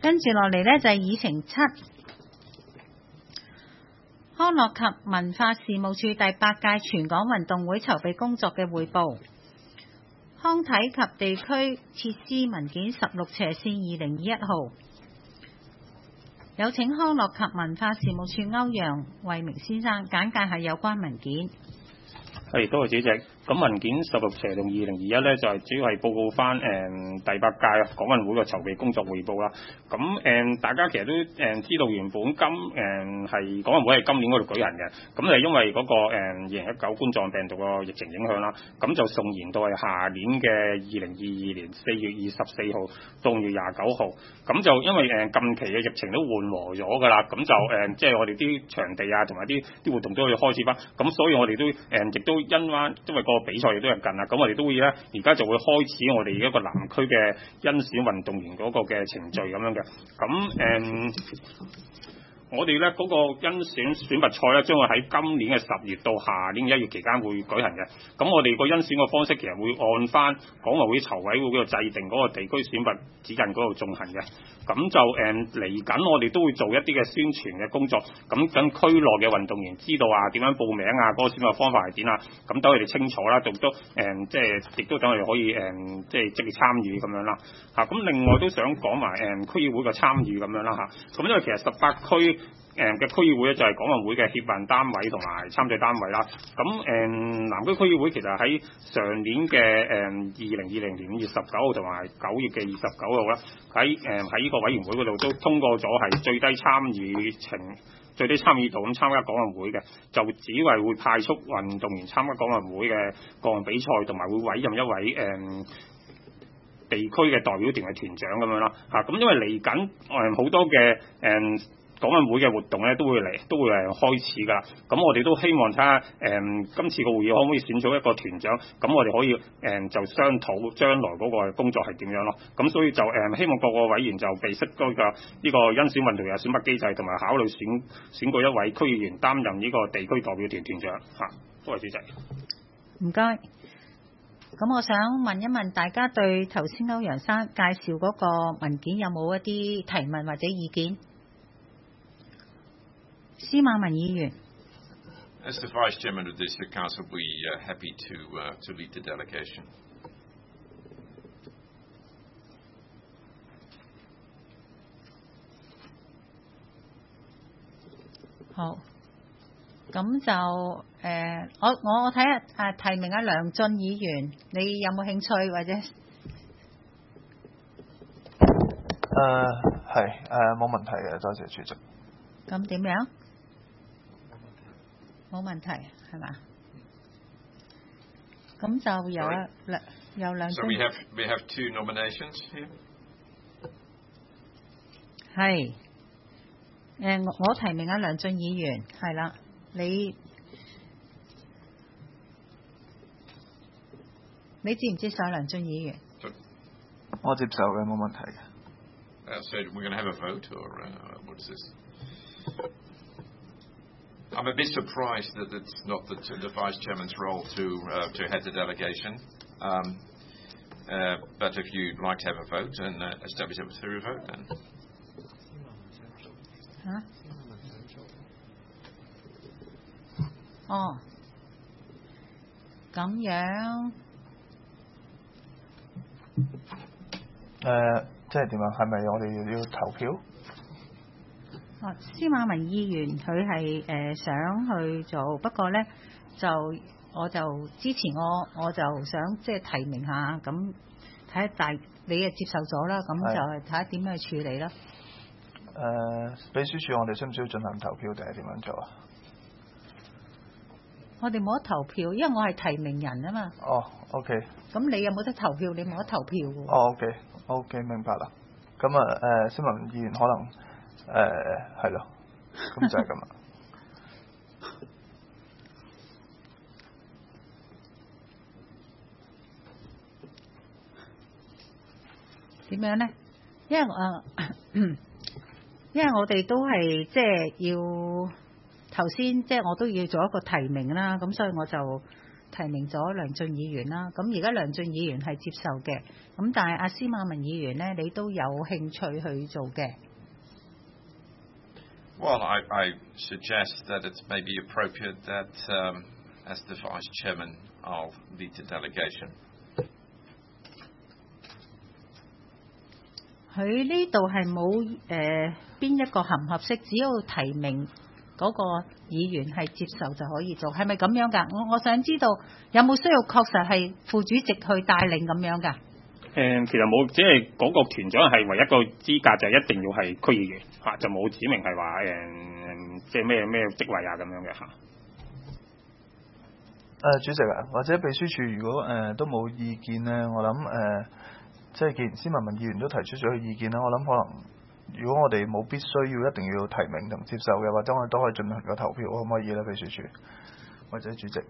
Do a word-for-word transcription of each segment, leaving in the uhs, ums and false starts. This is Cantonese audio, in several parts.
跟住落嚟呢，就係議程七，康樂及文化事務處第八屆全港運動會籌備工作嘅匯報。康體及地區設施文件十六斜線二零二一號，有請康樂及文化事務處歐陽惠明先生簡介下有關文件。 係，多謝主席。咁文件十六斜同二零二一咧，就係、是、主要係報告翻誒、嗯、第八屆港運會嘅籌備工作彙報啦。咁誒、嗯、大家其實都誒、嗯、知道原本今誒係港運會係今年嗰度舉行嘅，咁就係因為嗰、那個誒二零一九冠狀病毒個疫情影響啦，咁就順延到係下年嘅二零二二年四月二十四號到五月廿九號。咁就因為誒、嗯、近期嘅疫情都緩和咗㗎啦，咁就誒即係我哋啲場地啊同埋啲啲活動都可以開始翻，咁所以我哋都誒亦、嗯、都因翻因為個比賽亦都係近啦，咁我哋都會咧，而家就會開始我哋一個南區嘅甄選運動員嗰個嘅程序咁樣嘅。咁誒、嗯，我哋咧嗰個甄選選拔賽咧，將會喺今年嘅十月到下年一月期間會舉行嘅。咁我哋個甄選嘅方式其實會按翻港運會籌委會嗰個制定嗰個地區選拔指引嗰度進行嘅。咁就誒嚟緊，我哋都會做一啲嘅宣傳嘅工作，咁等區內嘅運動員知道啊點樣報名啊，嗰、那個選拔方法係點啊，咁等佢哋清楚啦，亦都誒、嗯、即係亦都等佢哋可以誒、嗯、即係積極參與咁樣啦嚇。咁、啊、另外都想講埋誒區議會嘅參與咁樣啦嚇。咁、啊、因為其實十八區誒嘅區議會咧就係港運會嘅協辦單位同埋參賽單位啦。咁誒、嗯、南區區議會其實喺上年嘅誒二零二零年五月十九號同埋九月嘅二十九號啦，喺誒喺呢個委員會嗰度都通過咗係最低參與程最低參與度咁參加港運會嘅，就只係會派出運動員參加港運會嘅各項比賽，同埋會委任一位誒、嗯、地區嘅代表團嘅團長咁樣啦嚇。咁因為嚟緊誒好多嘅誒。嗯港運會嘅活動咧都會嚟，都會係開始㗎啦。咁我哋都希望睇下誒今次個會議可唔可以選出一個團長，咁我哋可以誒、嗯、就商討將來嗰個工作係點樣咯。咁所以就誒、嗯、希望各個委員就備悉嗰個呢個甄選運動員選拔機制，同埋考慮選選過一位區議員擔任呢個地區代表團團長嚇。多謝主席。 唔該。咁我想問一問大家對頭先歐陽生介紹嗰個文件有冇一啲提問或者意見？司馬文議員。 As the Vice Chairman of the District Council, we are happy to uh, to lead the delegation. 好，咁就誒、呃，我我我睇下誒提名阿梁進議員，你有冇興趣或者？誒係誒冇問題嘅，多謝主席。 咁點樣？冇問題，係嘛？咁就有兩有兩。 So we have we have two nominations here. 係，誒我我提名阿梁進議員，係啦，你你接唔接受梁進議員？ 我接受嘅，冇問題嘅。 Uh, so we're going to have a vote, or uh, what's this? I'm a bit surprised that it's not the, the Vice Chairman's role to uh, to head the delegation. Um, uh, but if you'd like to have a vote and uh, establish it through a vote, then. 嚇？哦，咁樣。 誒，即係點啊？係咪我哋要投票？ 哦，司馬文議員佢係誒想去做，不過咧就我就之前我我就想即係提名下，咁睇下大你誒接受咗啦，咁就係睇下點樣去處理啦。 誒、呃，秘書處我哋需唔需要進行投票定係點樣做啊？ 我哋冇得投票，因為我係提名人啊嘛。 哦 ，OK。咁你有冇得投票？你冇得投票喎。 哦 ，OK，OK， 明白啦。咁啊誒，司馬文議員可能。誒係咯，咁就係咁啦。 點樣咧？因為誒、呃，因為我哋都係即係要頭先，即係我都要做一個提名啦。咁所以我就提名咗梁俊議員啦。咁而家梁俊議員係接受嘅，咁但係阿司馬文議員呢，你都有興趣去做嘅。 Well, I, I suggest that it may be appropriate that, um, as the Vice Chairman, I'll lead the delegation. 佢呢度係冇誒邊一個合唔合適，只要提名嗰個議員係接受就可以做，係咪咁樣㗎？我我想知道有冇需要確實係副主席去帶領咁樣㗎？ 誒、嗯，其實冇，只係嗰個團長係唯一個資格就係一定要係區議員嚇、啊，就冇指明係話誒，即係咩咩職位啊咁樣嘅嚇。誒、 呃、主席啊，或者秘書處如果誒、呃、都冇意見咧，我諗誒、呃，即係既然司馬文議員都提出咗佢意見啦，我諗可能如果我哋冇必須要一定要提名同接受嘅，或者我哋都可以進行個投票，可唔可以咧？秘書處或者主席。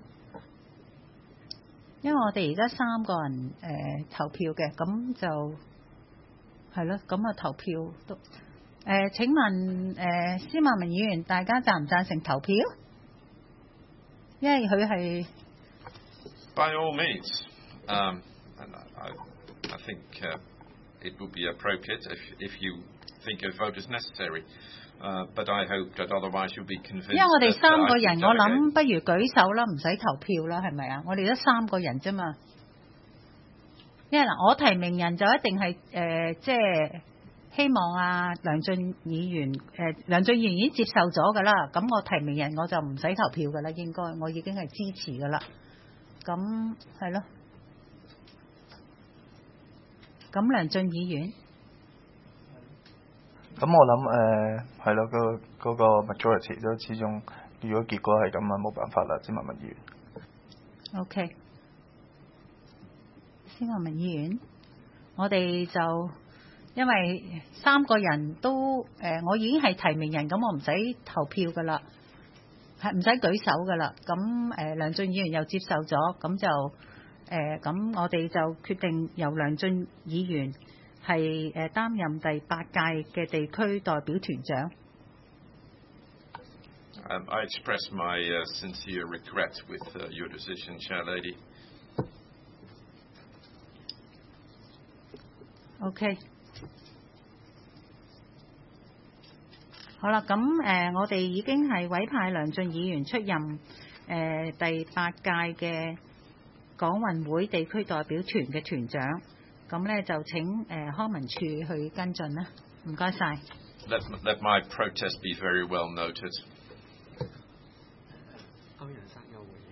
因為我哋而家三個人誒、呃、投票嘅，咁就係咯，咁啊投票都誒、呃。請問誒、呃、司馬文議員，大家贊唔贊成投票？因為佢係 By all means, um, and I, I think uh, it would be appropriate if if you think a vote is necessary. Uh, but I hope that otherwise you'll be convinced. 因為我哋三個人， that, uh, 我諗不如舉手啦，唔使投票啦，係咪啊？我哋得三個人啫嘛。因為嗱，我提名人就一定係誒、呃，即係希望啊梁俊議員誒、呃，梁俊議員已經接受咗㗎啦。咁我提名人我就唔使投票㗎啦，應該我已經係支持㗎啦。咁係咯。咁梁俊議員。 咁我諗誒係咯，個嗰個 majority 都始終，如果結果係咁啊，冇辦法啦，司馬文議員。 OK， 司馬文議員，我哋就因為三個人都誒、呃，我已經係提名人，咁我唔使投票噶啦，係唔使舉手噶啦。咁誒、呃，梁俊議員又接受咗，咁就誒，咁、呃、我哋就決定由梁俊議員係誒擔任第八屆嘅地區代表團長。 Um, I express my uh, sincere regret with uh, your decision, Chair Lady. OK， 好啦，咁誒、呃，我哋已經係委派梁俊議員出任誒、呃、第八屆嘅港運會地區代表團嘅團長。咁咧就請誒、呃、康文署去跟進啦，唔該晒。 Let, let my protest be very well noted. 歐陽生有回應。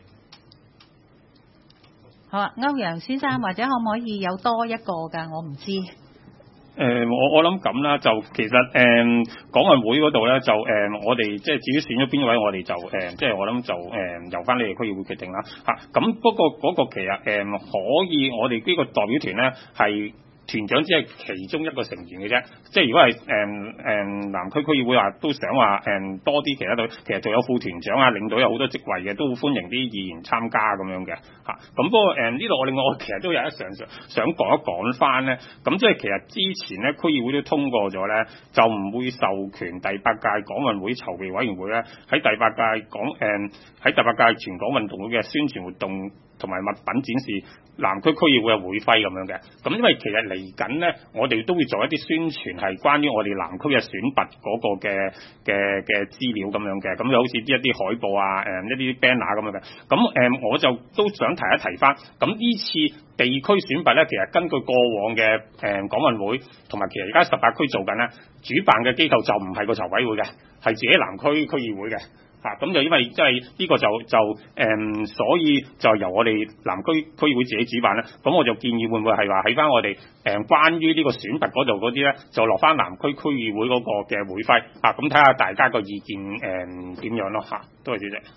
好啊，歐陽先生，或者可唔可以有多一個㗎？我唔知。誒、 呃，我我諗咁啦，就其實誒、呃、港運會嗰度咧，就誒、呃、我哋即係至於選咗邊位，我哋就誒、呃、即係我諗就誒、呃、由翻你哋區議會決定啦嚇。咁、啊、不過嗰個其實誒、呃、可以，我哋呢個代表團咧係。團長只係其中一個成員嘅啫，即係如果係誒誒南區區議會話都想話誒、嗯、多啲其他隊，其實仲有副團長啊、領隊有好多職位嘅，都好歡迎啲議員參加咁樣嘅嚇。咁、啊、不過誒呢度我另外我其實都有一想想想講一講翻咧，咁即係其實之前咧區議會都通過咗咧，就唔會授權第八屆港運會籌備委員會咧喺第八屆港誒喺第八屆全港運動會嘅宣傳活動同埋物品展示南區區議會嘅會徽咁樣嘅，咁因為其實嚟緊咧，我哋都會做一啲宣傳係關於我哋南區嘅選拔嗰個嘅嘅嘅資料咁樣嘅，咁就好似啲一啲海報啊，誒、呃、一啲 banner 咁樣嘅，咁誒、呃、我就都想提一提翻，咁呢次地區選拔咧，其實根據過往嘅誒、呃、港運會同埋其實而家十八區做緊咧，主辦嘅機構就唔係個籌委會嘅，係自己南區區議會嘅。嚇咁、啊、就因為即係呢個就就誒、嗯，所以就由我哋南區區議會自己主辦咧。咁我就建議會唔會係話喺翻我哋誒、嗯、關於呢個選拔嗰度嗰啲咧，就落翻南區區議會嗰個嘅會徽啊。咁睇下大家個意見誒點、嗯、樣咯嚇。多謝主席。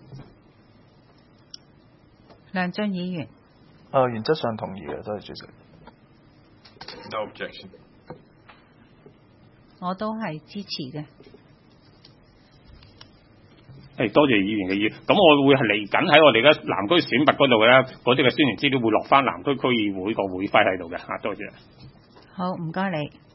梁俊議員。 誒、呃，原則上同意嘅，多謝主席。 No objection。 我都係支持嘅。 誒，多謝議員嘅意見，咁我會係嚟緊喺我哋嘅南區選拔嗰度咧，嗰啲嘅宣傳資料會落翻南區區議會個會徽喺度嘅嚇，多謝。 好，唔該你。